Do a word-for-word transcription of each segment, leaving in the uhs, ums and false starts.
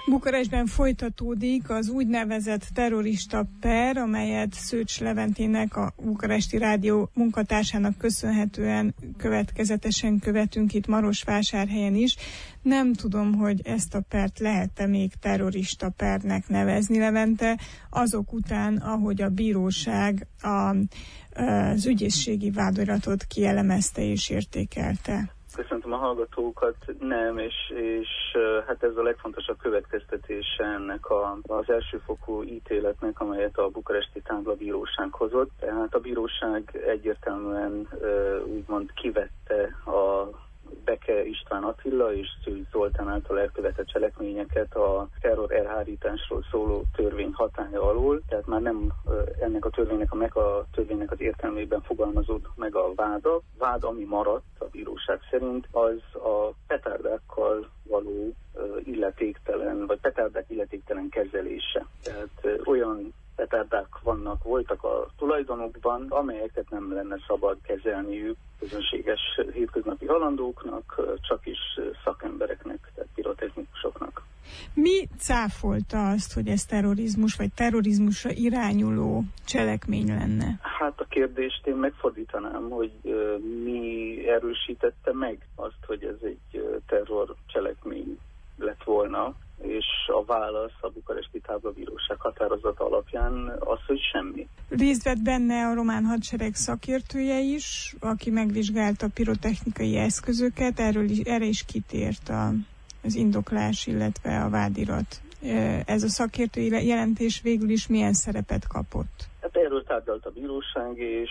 Bukarestben folytatódik az úgynevezett terrorista per, amelyet Szőcs Leventének, a Bukaresti Rádió munkatársának köszönhetően következetesen követünk itt Marosvásárhelyen is. Nem tudom, hogy ezt a pert lehet-e még terrorista pernek nevezni, Levente, azok után, ahogy a bíróság a, az ügyészségi vádiratot kielemezte és értékelte. Köszöntöm a hallgatókat, nem, és, és hát ez a legfontosabb következtetése ennek a, az elsőfokú ítéletnek, amelyet a bukaresti táblabíróság hozott. Tehát a bíróság egyértelműen úgymond kivette a Beke István Attila és Szőcs Zoltán által elkövetett cselekményeket a terror elhárításról szóló törvény hatálya alól, tehát már nem ennek a törvénynek a, meg a törvénynek az értelmében fogalmazott meg a váda. Vád, ami maradt a bíróság szerint, az a petárdákkal való illetéktelen, vagy petárdák illetéktelen kezelése. Tehát olyan petárdák vannak, voltak a tulajdonukban, amelyeket nem lenne szabad kezelniük közönséges hétköznapi halandóknak, csak is szakembereknek, tehát pirotechnikusoknak. Mi cáfolta azt, hogy ez terrorizmus, vagy terrorizmusra irányuló cselekmény lenne? Hát a kérdést én megfordítanám, hogy uh, mi erősítette meg azt, hogy ez egy uh, terror cselekmény lett volna, és a válasz a bukaresti táblabíróság határozata alapján az, hogy semmi. Részt vett benne a román hadsereg szakértője is, aki megvizsgálta a pirotechnikai eszközöket, erről is, erre is kitért a, az indoklás, illetve a vádirat. Ez a szakértői jelentés végül is milyen szerepet kapott? Hát erről tárgyalt a bíróság, és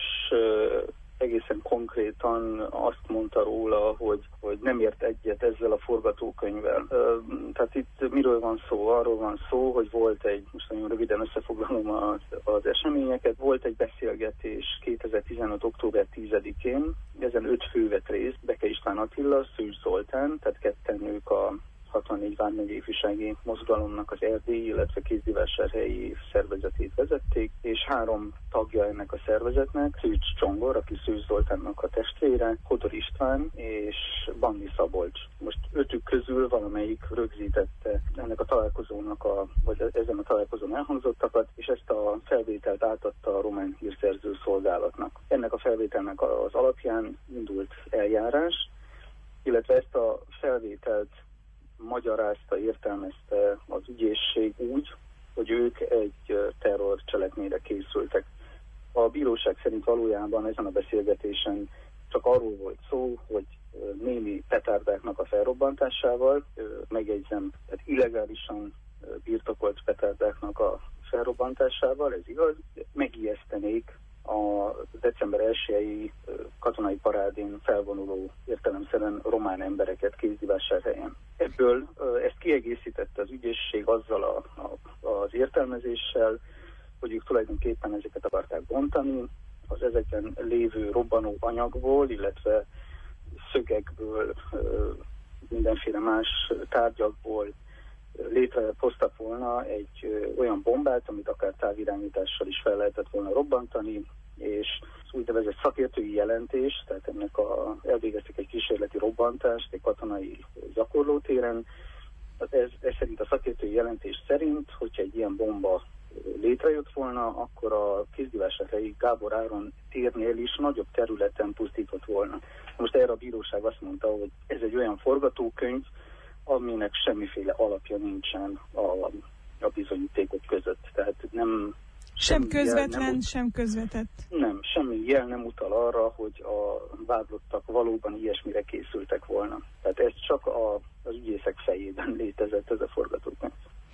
egészen konkrétan azt mondta róla, hogy, hogy nem ért egyet ezzel a forgatókönyvvel. Tehát itt miről van szó? Arról van szó, hogy volt egy, most nagyon röviden összefoglalom az, az eseményeket, volt egy beszélgetés kétezer-tizenöt. október tizedikén, ezen öt fő vett részt, Beke István Attila, Szőcs Zoltán, tehát ketten ők a hatvannégy vármegyei ifjúsági mozgalomnak az erdélyi, illetve kézdivásárhelyi szervezetét vezették, és három tagja ennek a szervezetnek, Szűcs Csongor, aki Szőcs Zoltánnak a testvére, Hodor István és Bandi Szabolcs. Most ötük közül valamelyik rögzítette ennek a találkozónak, a, vagy ezen a találkozón elhangzottakat, és ezt a felvételt átadta a román hírszerző szolgálatnak. Ennek a felvételnek az alapján indult eljárás, illetve ezt a felvételt magyarázta, értelmezte az ügyészség úgy, hogy ők egy terrorcselekményre készültek. A bíróság szerint valójában ezen a beszélgetésen csak arról volt szó, hogy némi petárdáknak a felrobbantásával, megjegyzem, tehát illegálisan birtokolt petárdáknak a felrobbantásával, ez igaz, megijesztenék a december elsejei katonai parádén felvonuló értelemszerűen román embereket Kézdivásárhelyen. Ebből ezt kiegészítette az ügyészség azzal a, a, az értelmezéssel, hogy ők tulajdonképpen ezeket akarták bontani, az ezekben lévő robbanó anyagból, illetve szögekből, mindenféle más tárgyakból létrehoztak volna egy olyan bombát, amit akár távirányítással is fel lehetett volna robbantani, és az úgynevezett szakértői jelentés, tehát ennek a, elvégeztek egy kísérleti robbantást egy katonai gyakorlótéren. Ez, ez szerint a szakértői jelentés szerint, hogyha egy ilyen bomba létrejött volna, akkor a Kézdivásárhelyi Gábor Áron térnél is nagyobb területen pusztított volna. Most erre a bíróság azt mondta, hogy ez egy olyan forgatókönyv, aminek semmiféle alapja nincsen a, a bizonyítékok között. Tehát nem... Sem közvetlen, nem, sem közvetett. Nem, semmi jel nem utal arra, hogy a vádlottak valóban ilyesmire készültek volna. Tehát ez csak a, az ügyészek fejében létezett, ez a forgatókönyv.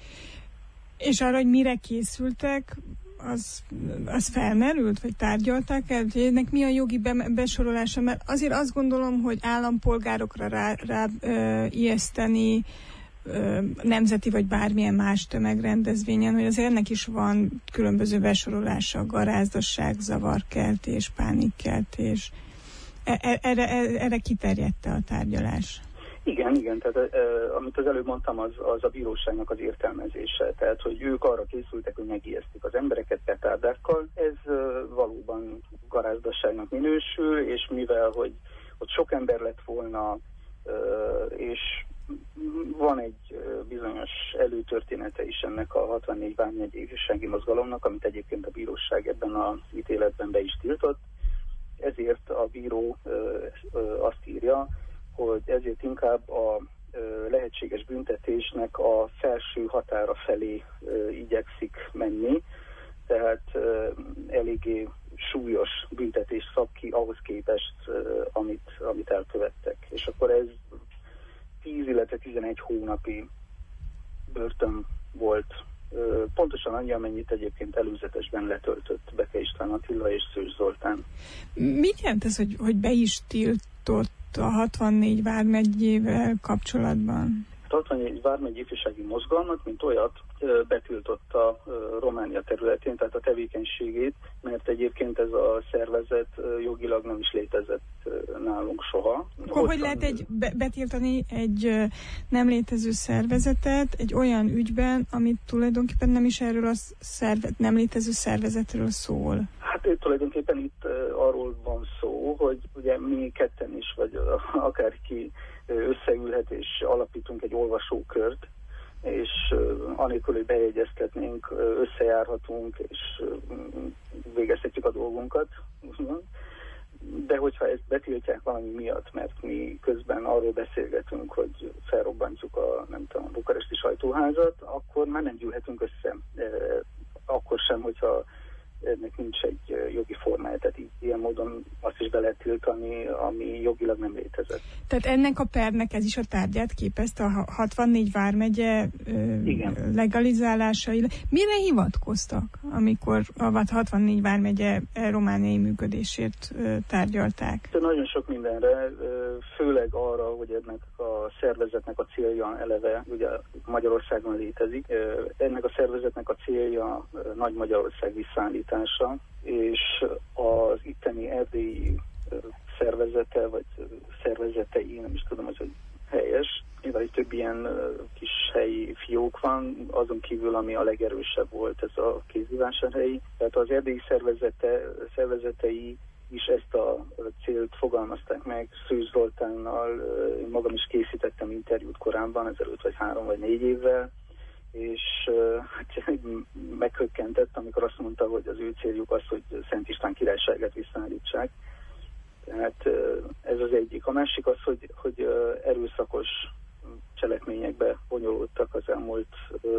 És arra, hogy mire készültek, az, az felmerült, vagy tárgyalták el? Ennek mi a jogi be, besorolása? Mert azért azt gondolom, hogy állampolgárokra rá, rá ö, ijeszteni ö, nemzeti vagy bármilyen más tömegrendezvényen, hogy azért ennek is van különböző besorolása, garázdaság, zavarkeltés, pánikkeltés. E, erre, erre kiterjedte a tárgyalás? Igen, igen, tehát eh, amit az előbb mondtam, az, az a bíróságnak az értelmezése. Tehát, hogy ők arra készültek, hogy megijesztik az embereket petárdákkal. Ez eh, valóban garázdasságnak minősül, és mivel, hogy ott sok ember lett volna, eh, és van egy bizonyos előtörténete is ennek a hatvannégy vármegyei ifjúsági mozgalomnak, amit egyébként a bíróság ebben az ítéletben be is tiltott. Ezért a bíró azt írja, hogy ezért inkább a lehetséges büntetésnek a felső határa felé igyekszik menni, tehát eléggé súlyos büntetést szab ki ahhoz képest, amit, amit elkövettek. És akkor ez tíz, illetve tizenegy hónapi börtön volt, pontosan annyi, amennyit egyébként előzetesben letöltött Beke István Attila és Szőcs Zoltán. Mit jelent ez, hogy, hogy be is tiltott a hatvannégy vármegyével kapcsolatban? A hatvannégy vármegy ifjúsági mozgalmat, mint olyat, betiltotta Románia területén, tehát a tevékenységét, mert egyébként ez a szervezet jogilag nem is létezett nálunk soha. Akkor hogy lehet egy be- betiltani egy nem létező szervezetet egy olyan ügyben, amit tulajdonképpen nem is erről a szervet, nem létező szervezetről szól? Hát tulajdonképpen itt arról van szó, hogy ugye mi ketten is, vagy akárki összeülhet és alapítunk egy olvasókört, és anélkül, hogy bejegyeztetnénk, összejárhatunk, és végezhetjük a dolgunkat. De hogyha ezt betiltják valami miatt, mert mi közben arról beszélgetünk, hogy felrobbantjuk a, nem tudom, a bukaresti sajtóházat, akkor már nem gyűlhetünk össze. Akkor sem, hogyha ennek nincs egy jogi formája, tehát így, ilyen módon azt is be lehet tiltani, ami jogilag nem létezett. Tehát ennek a pernek ez is a tárgyát képezte, a hatvannégy vármegye ö, legalizálása. Mire hivatkoztak, amikor a hatvannégy vármegye romániai működését ö, tárgyalták? De nagyon sok mindenre, főleg arra, hogy ennek a szervezetnek a célja eleve, ugye Magyarországon létezik, ennek a szervezetnek a célja Nagy Magyarország visszaállítása, és az itteni erdélyi szervezete, vagy szervezetei, nem is tudom, az, hogy helyes, mivel itt több ilyen kis helyi fiók van, azon kívül, ami a legerősebb volt, ez a Kézdivásárhelyi. Tehát az erdélyi szervezete, szervezetei is ezt a célt fogalmazták meg. Szőcs Zoltánnal én magam is készítettem interjút korábban, ezelőtt vagy három vagy négy évvel, és hát meghökkentett, amikor azt mondta, hogy az ő céljuk az, hogy Szent István királyságát visszaállítsák. Tehát ez az egyik. A másik az, hogy, hogy erőszakos cselekményekbe bonyolultak az elmúlt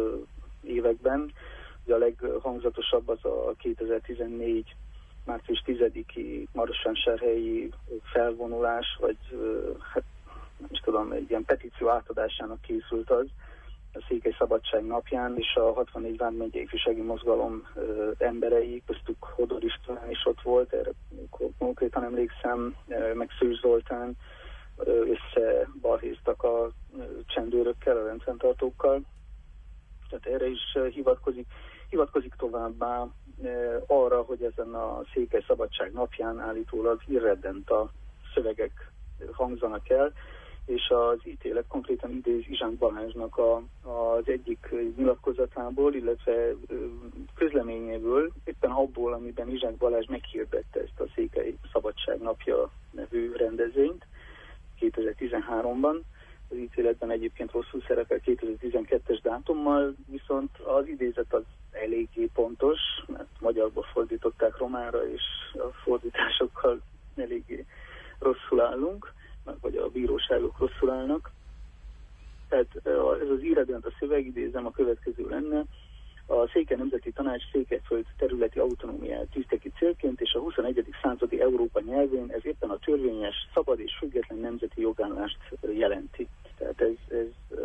években. Ugye a leghangzatosabb az a kétezer-tizennégy március tizediki marosvásárhelyi felvonulás, vagy hát nem is tudom, egy ilyen petíció átadásának készült az, a Székely Szabadság napján, és a hatvannégy vármegyei ifjúsági mozgalom ö, emberei, köztük Hodor István is ott volt, erre konkrétan emlékszem, ö, meg Szőcs Zoltán ö, összebalhéztak a ö, csendőrökkel, a rendfenntartókkal. Tehát erre is ö, hivatkozik. Hivatkozik továbbá ö, arra, hogy ezen a Székely Szabadság napján állítólag irredenta szövegek hangzanak el, és az ítélet konkrétan idéz Izsák Balázsnak a, az egyik nyilatkozatából, illetve közleményéből, éppen abból, amiben Izsák Balázs meghirdette ezt a Székely Szabadság napja nevű rendezvényt kétezer-tizenháromban. Az ítéletben egyébként rosszul szerepel kétezer-tizenkettes dátummal, viszont az idézet az eléggé pontos, mert magyarból fordították románra, és a fordításokkal eléggé rosszul állunk, vagy a bíróságok rosszul állnak. Tehát ez az irredent a szövegidézem a következő lenne. A Székely Nemzeti Tanács Székelyföld területi autonómiát tűzte ki célként, és a huszonegyedik századi Európa nyelvén ez éppen a törvényes, szabad és független nemzeti jogállást jelenti. Tehát ez, ez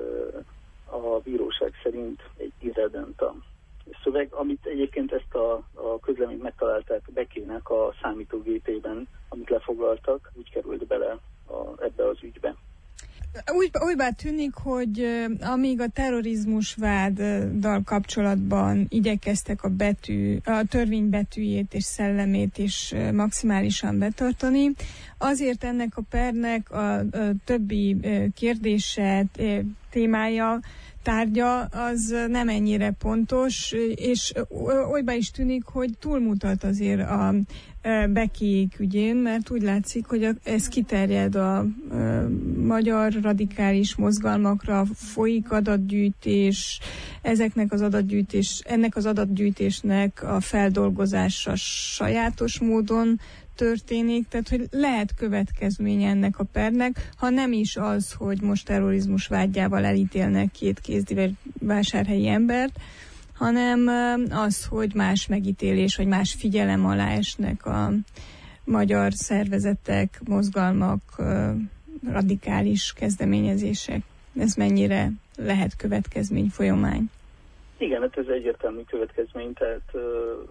a bíróság szerint egy irredent a szöveg, amit egyébként ezt a, a közleményt megtalálták Bekének a számítógépében, amit lefoglaltak, úgy került bele a, ebbe az ügybe. Úgy, úgy bár tűnik, hogy amíg a terrorizmus váddal kapcsolatban igyekeztek a, betű, a törvény betűjét és szellemét is maximálisan betartani, azért ennek a pernek a, a többi kérdése, témája, tárgya az nem ennyire pontos, és olybá is tűnik, hogy túlmutat azért a Bekiék ügyén, mert úgy látszik, hogy ez kiterjed a magyar radikális mozgalmakra, folyik adatgyűjtés, ezeknek az adatgyűjtés, ennek az adatgyűjtésnek a feldolgozása sajátos módon történik, tehát hogy lehet következménye ennek a pernek, ha nem is az, hogy most terrorizmus vádjával elítélnek két kézdivásárhelyi embert, hanem az, hogy más megítélés, vagy más figyelem alá esnek a magyar szervezetek, mozgalmak, radikális kezdeményezések. Ez mennyire lehet következmény, folyamány? Igen, hát ez egyértelmű következmény, tehát uh,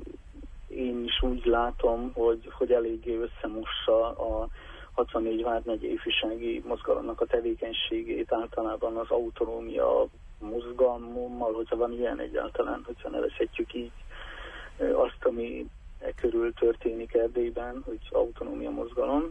én is úgy látom, hogy, hogy eléggé összemossa a hatvannégy vármegyei ifjúsági mozgalomnak a tevékenységét általában az autonómia mozgalommal, hogyha van ilyen egyáltalán, hogyha nevezhetjük így azt, ami e körül történik Erdélyben, hogy autonómia mozgalom.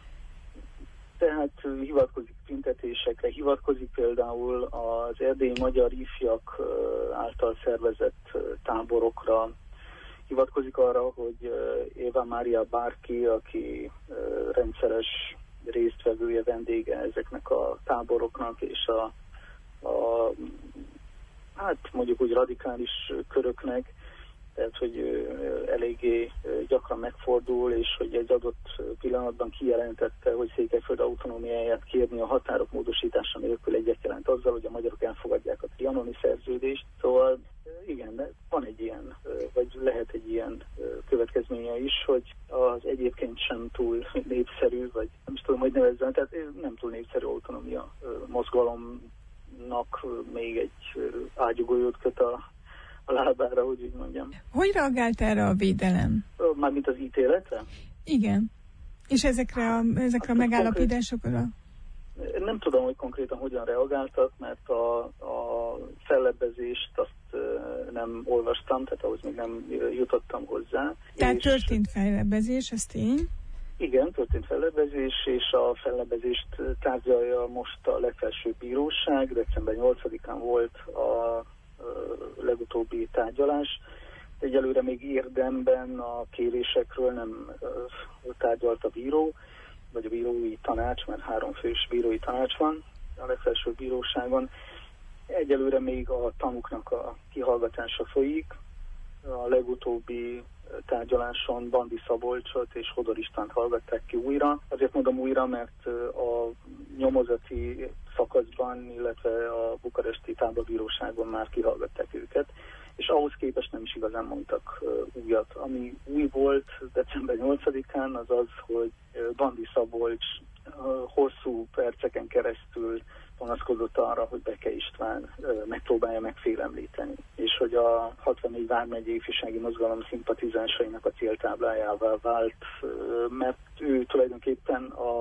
Tehát hivatkozik tüntetésekre, hivatkozik például az erdélyi magyar ifjak által szervezett táborokra, hivatkozik arra, hogy Éva Mária Bárki, aki rendszeres résztvevője, vendége ezeknek a táboroknak, és a, a hát mondjuk úgy radikális köröknek, tehát hogy eléggé gyakran megfordul, és hogy egy adott pillanatban kijelentette, hogy Székelyföld autonómiáját kérni a határok módosítása nélkül egyet jelent azzal, hogy a magyarok elfogadják a trianoni szerződést. Szóval igen, de van egy ilyen, vagy lehet egy ilyen következménye is, hogy az egyébként sem túl népszerű, vagy nem is tudom, hogy nevezzem, tehát nem túl népszerű autonómia mozgalomnak még egy ágyugójót köt a a lábára, hogy úgy mondjam. Hogy reagált erre a védelem? Mármint az ítéletre? Igen. És ezekre a, ezekre hát a megállapításokra? Konkrét, nem tudom, hogy konkrétan hogyan reagáltak, mert a, a fellebbezést azt nem olvastam, tehát ahhoz még nem jutottam hozzá. Tehát és történt fellebbezés, ez tény? Igen, történt fellebbezés, és a fellebbezést tárgyalja most a legfelsőbb bíróság. december nyolcadikán volt a legutóbbi tárgyalás. Egyelőre még érdemben a kérésekről nem tárgyalt a bíró, vagy a bírói tanács, mert három fős bírói tanács van a legfelsőbb bíróságon. Egyelőre még a tanúknak a kihallgatása folyik. A legutóbbi tárgyaláson Bandi Szabolcsot és Hodor Istvánt hallgatták ki újra. Azért mondom újra, mert a nyomozati szakaszban, illetve a bukaresti táblabíróságon már kihallgatták őket, és ahhoz képest nem is igazán mondtak újat. Ami új volt december nyolcadikán, az az, hogy Bandi Szabolcs hosszú perceken keresztül panaszkodott arra, hogy Beke István megpróbálja megfélemlíteni, és hogy a hatvannégy vármegyei ifjúsági mozgalom szimpatizánsainak a céltáblájává vált, mert ő tulajdonképpen a,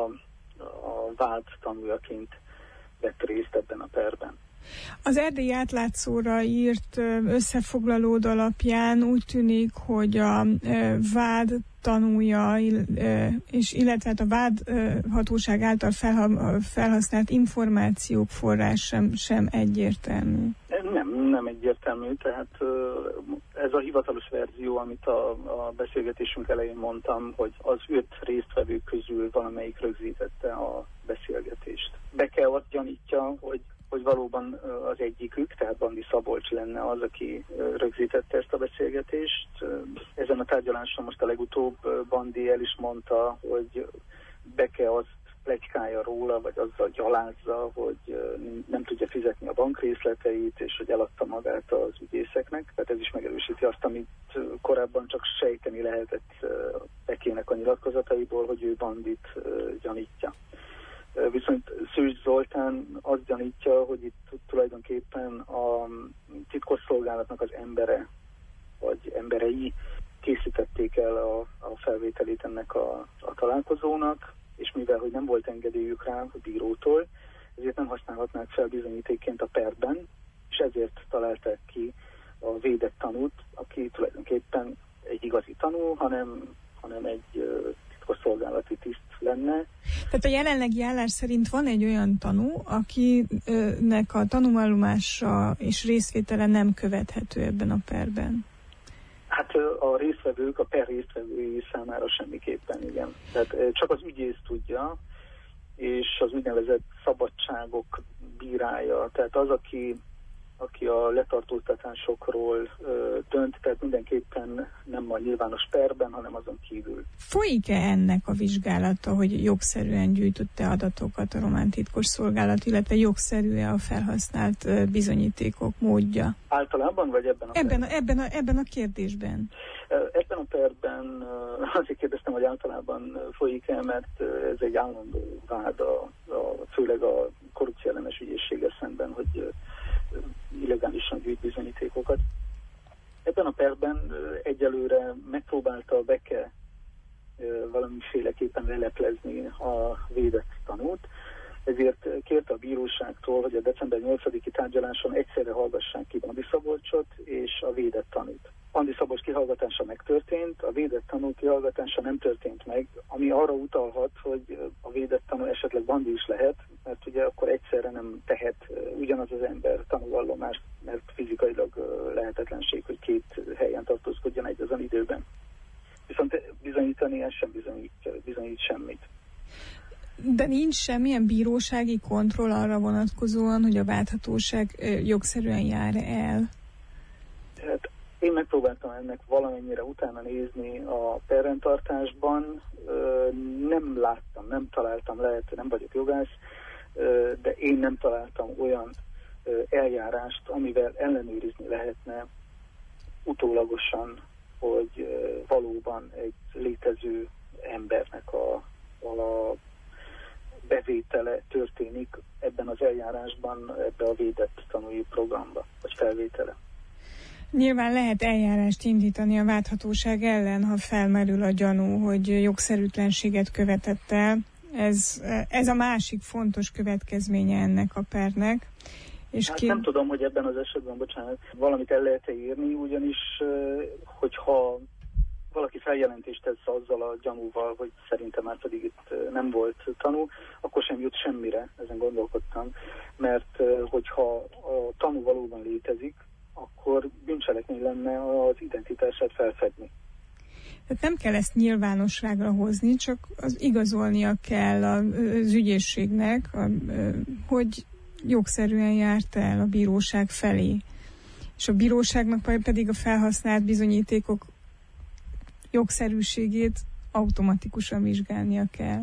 a vált tanújaként vett részt ebben a perben. Az Erdélyi Átlátszóra írt összefoglalód alapján úgy tűnik, hogy a vád tanúja, és illetve a vádhatóság által felhasznált információk forrás sem, sem egyértelmű. Nem, nem egyértelmű, tehát ez a hivatalos verzió, amit a, a beszélgetésünk elején mondtam, hogy az öt résztvevő közül valamelyik rögzítette a beszélgetést. Beke azt gyanítja, hogy hogy valóban az egyikük, tehát Bandi Szabolcs lenne az, aki rögzítette ezt a beszélgetést. Ezen a tárgyaláson most a legutóbb Bandi el is mondta, hogy Beke azt pletykálja róla, vagy azzal gyalázza, hogy nem tudja fizetni a bankrészleteit, és hogy eladta magát az ügyészeknek. Tehát ez is megerősíti azt, amit korábban csak sejteni lehetett Bekének a nyilatkozataiból, hogy ő Bandit gyanítja. Viszont Szűcs Zoltán azt gyanítja, hogy itt tulajdonképpen a titkosszolgálatnak az embere, vagy emberei készítették el a, a felvételét ennek a, a találkozónak, és mivel, hogy nem volt engedélyük rá a bírótól, ezért nem használhatnák fel bizonyítékként a perben, és ezért találták ki a védett tanút, aki tulajdonképpen egy igazi tanú, hanem, hanem egy titkosszolgálati tiszt lenne. Tehát a jelenlegi állás szerint van egy olyan tanú, akinek a tanúvallomása és részvétele nem követhető ebben a perben. Hát a a résztvevők, a per résztvevői számára semmiképpen, igen. Tehát csak az ügyész tudja, és az úgynevezett szabadságok bírája. Tehát az, aki, aki a letartóztatásokról ö, dönt, tehát mindenképpen nem a nyilvános perben, hanem azon kívül. Folyik-e ennek a vizsgálata, hogy jogszerűen gyűjtötte adatokat a román titkosszolgálat, illetve jogszerű-e a felhasznált bizonyítékok módja? Általában, vagy ebben a ebben a, ebben a, ebben a kérdésben? Ebben a perben azért kérdeztem, hogy általában folyik-e, mert ez egy állandó vád, a, a, főleg a korrupció ellenes ügyészséggel szemben, hogy illegálisan gyűjt bizonyítékokat. Ebben a perben egyelőre megpróbálta a Beke valamiféleképpen leleplezni a védett tanút, ezért kérte a bíróságtól, hogy a december nyolcadiki tárgyaláson egyszerre hallgassák ki Andi Szabolcsot és a védett tanút. Andi Szabolcs kihallgatása megtörtént, a védett tanú kihallgatása nem történt meg, ami arra utalhat, hogy a védett tanú esetleg Bandi is lehet, mert ugye akkor egyszerre nem tehet ugyanaz az ember tanúvallomást, mert fizikailag lehetetlenség, hogy két helyen tartózkodjon egyazon időben. Viszont bizonyítani ez sem bizonyít, bizonyít semmit. De nincs semmilyen bírósági kontroll arra vonatkozóan, hogy a válthatóság jogszerűen jár el? Hát én megpróbáltam ennek valamennyire utána nézni a perrendtartásban, nem láttam, nem találtam, lehet, nem vagyok jogász, de én nem találtam olyan eljárást, amivel ellenőrizni lehetne utólagosan, hogy valóban egy létező embernek a, a bevétele történik ebben az eljárásban, ebbe a védett tanúi programba, vagy felvétele. Nyilván lehet eljárást indítani a válthatóság ellen, ha felmerül a gyanú, hogy jogszerűtlenséget követett el. Ez, ez a másik fontos következménye ennek a pernek. És hát ki... nem tudom, hogy ebben az esetben, bocsánat, valamit el lehet-e írni, ugyanis hogyha valaki feljelentést tesz azzal a gyanúval, hogy szerintem már pedig itt nem volt tanú, akkor sem jut semmire, ezen gondolkodtam, mert hogyha a tanú valóban létezik, akkor bűncselekmény lenne az identitását felfedni. Tehát nem kell ezt nyilvánosságra hozni, csak az igazolnia kell az ügyészségnek, hogy jogszerűen járt el a bíróság felé. És a bíróságnak pedig a felhasznált bizonyítékok jogszerűségét automatikusan vizsgálnia kell.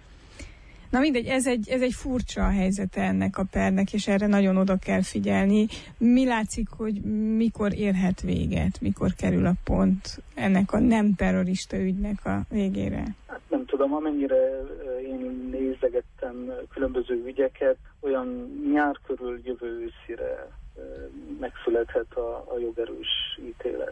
Na mindegy, ez egy, ez egy furcsa helyzete ennek a pernek, és erre nagyon oda kell figyelni. Mi látszik, hogy mikor érhet véget, mikor kerül a pont ennek a nem terrorista ügynek a végére? Hát nem tudom, amennyire én nézegettem különböző ügyeket, olyan nyár körül jövő őszire megszülethet a, a jogerős ítélet.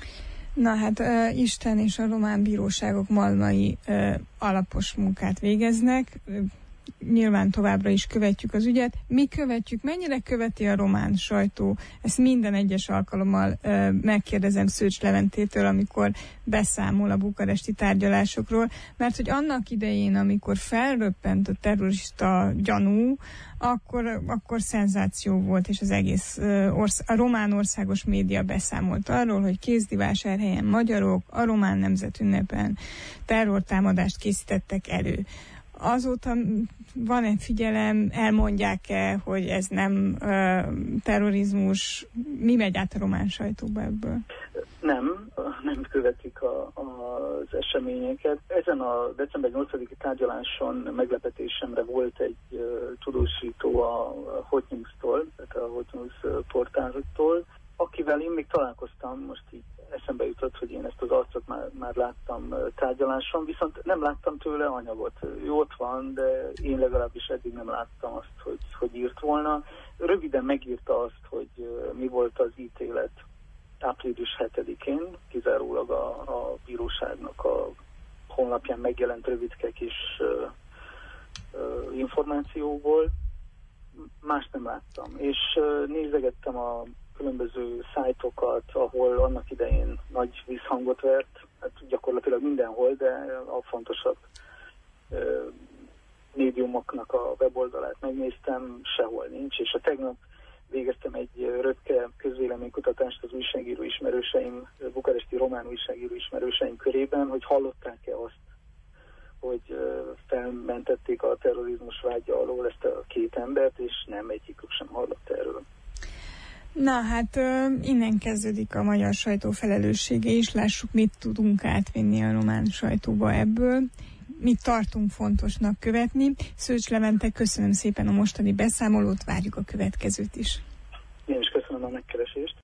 Na hát uh, Isten és a román bíróságok malmai uh, alapos munkát végeznek. Uh, nyilván továbbra is követjük az ügyet. Mi követjük, mennyire követi a román sajtó? Ezt minden egyes alkalommal uh, megkérdezem Szőcs Leventétől, amikor beszámol a bukaresti tárgyalásokról, mert hogy annak idején, amikor felröppent a terrorista gyanú, akkor, akkor szenzáció volt, és az egész uh, orsz- a román országos média beszámolt arról, hogy Kézdivásárhelyen magyarok a román nemzetünnepen terrortámadást készítettek elő. Azóta van-e figyelem, elmondják-e, hogy ez nem uh, terrorizmus? Mi megy át a román sajtóba ebből? Nem, nem követik a, a, az eseményeket. Ezen a december nyolcadiki tárgyaláson meglepetésemre volt egy uh, tudósító a Hot News-tól, tehát a Hot News portáltól, akivel én még találkoztam, most így eszembe jutott, hogy én ezt az arcot már, már láttam tárgyaláson, viszont nem láttam tőle anyagot. Ő ott van, de én legalábbis eddig nem láttam azt, hogy, hogy írt volna. Röviden megírta azt, hogy mi volt az ítélet április hetedikén, kizárólag a, a bíróságnak a honlapján megjelent rövidke kis uh, uh, információból. Mást nem láttam. És uh, nézegettem a különböző szájtokat, ahol annak idején nagy visszhangot vert, hát gyakorlatilag mindenhol, de a fontosabb uh, médiumoknak a weboldalát megnéztem, sehol nincs, és a tegnap végeztem egy röpke közvéleménykutatást most az újságíró ismerőseim, bukaresti román újságíró ismerőseim körében, hogy hallották-e azt, hogy felmentették a terrorizmus vágya alól ezt a két embert, és nem, egyikük sem hallott erről. Na hát innen kezdődik a magyar sajtó felelőssége is, lássuk, mit tudunk átvinni a román sajtóba ebből, mit tartunk fontosnak követni. Szőcs Levente, köszönöm szépen a mostani beszámolót, várjuk a következőt is. Én is köszönöm a megkeresést.